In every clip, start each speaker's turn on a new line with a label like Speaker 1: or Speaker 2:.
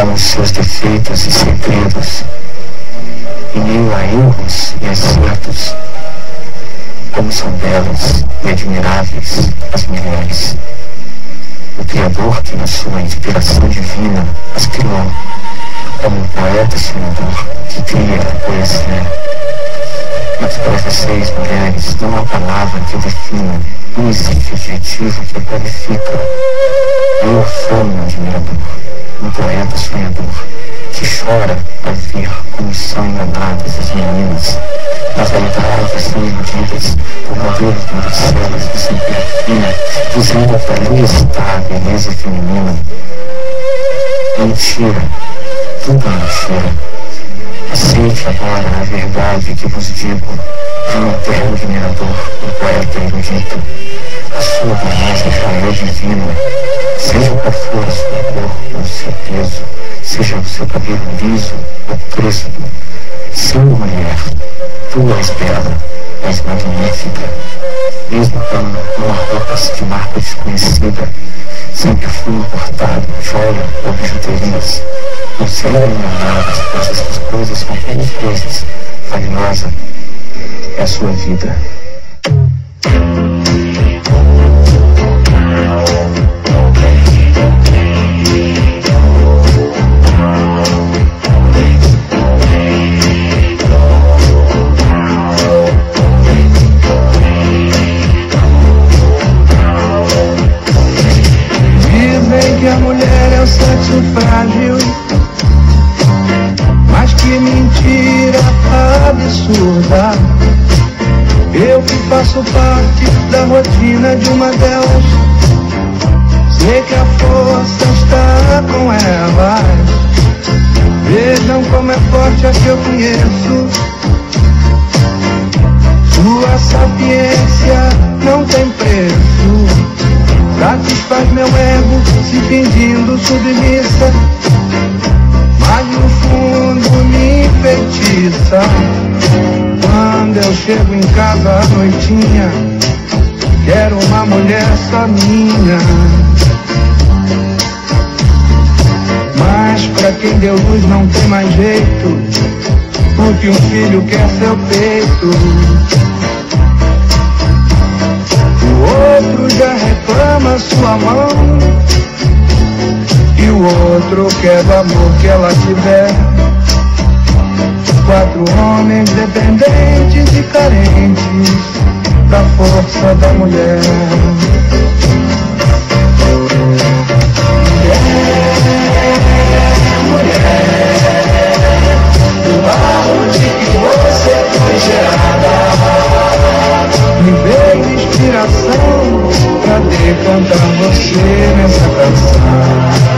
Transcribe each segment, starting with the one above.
Speaker 1: com os seus defeitos e segredos, em meio a erros e acertos. Como são belas e admiráveis as mulheres. O Criador, que na sua inspiração divina as criou, como um poeta sonhador que cria a poesia. Mas para vocês, mulheres, não há palavra que defina, não existe adjetivo que qualifica. Eu sou um admirador, um poeta sonhador, que chora ao ver como são enganadas as meninas. Na verdade, são iludidas por modelos de Bruxelas de cintura fina, dizendo que ali está a beleza feminina. Mentira, tudo mentira. Aceite agora a verdade que vos digo, de um eterno admirador, um poeta erudito. A sua beleza já é divina, seja qual for a sua cor ou o seu peso, seja o seu cabelo liso ou crespo. Sim, mulher, tu és bela, és magnífica, mesmo com uma roupa de marca desconhecida, sem perfume importado, joia ou bijuterias. Não serão enganadas, pois essas coisas são como coisas. Valiosa é a sua vida.
Speaker 2: Dizem que a mulher é o sexo frágil, mas que mentira absurda. Eu que faço parte da rotina de uma delas, sei que a força está com elas. Vejam como é forte a que eu conheço. Sua sapiência não tem preço, satisfaz meu ego se fingindo submissa, mas no fundo me enfeitiça. Quando eu chego em casa à noitinha, quero uma mulher só minha. Mas pra quem deu luz não tem mais jeito, porque um filho quer seu peito. O outro já reclama sua mão, e o outro quer do amor que ela tiver. 4 homens dependentes e carentes da força da mulher. Mulher, do barro de que você foi gerada, me dê inspiração pra decantar você nessa canção.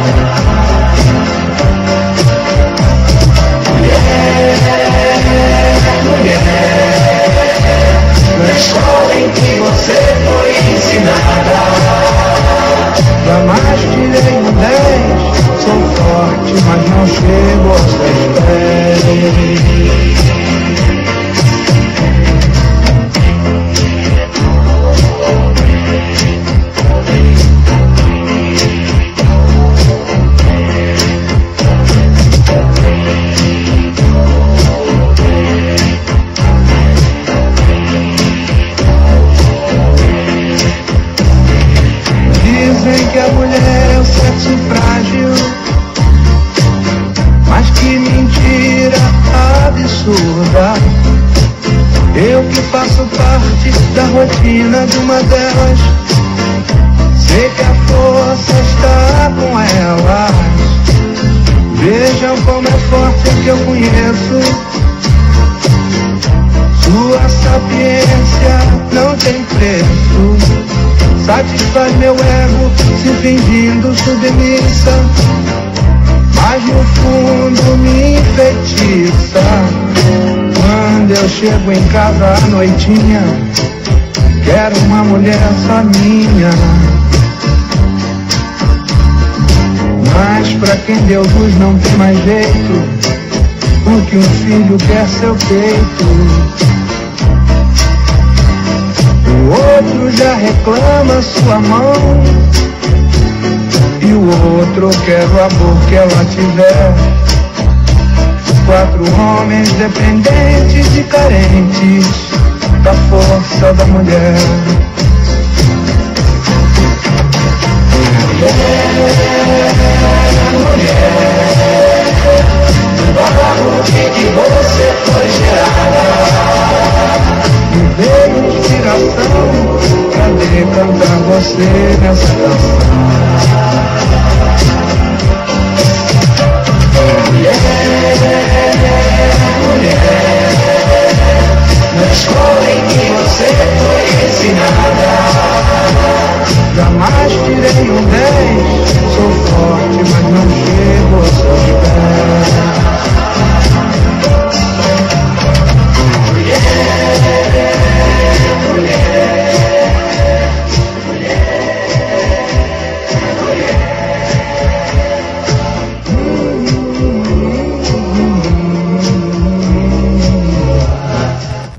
Speaker 2: Na escola em que você foi ensinada, jamais tirei um 10. Sou forte, mas não chego aos seus pés. Que a mulher é o sexo frágil, mas que mentira absurda. Eu que faço parte da rotina de uma delas, sei que a força está com elas. Vejam como é forte a que eu conheço. Sua sapiência não tem preço, satisfaz meu ego se fingindo submissa, mas no fundo me enfeitiça. Quando eu chego em casa à noitinha, quero uma mulher só minha. Mas pra quem deu luz não tem mais jeito, porque um filho quer seu peito. O outro já reclama sua mão, e o outro, quero o amor que ela tiver. 4 homens dependentes e carentes da força da mulher. Mulher, no barro que você foi gerada, me veio inspiração pra decantar você nessa canção. Mulher, na escola em que você foi ensinada, jamais tirei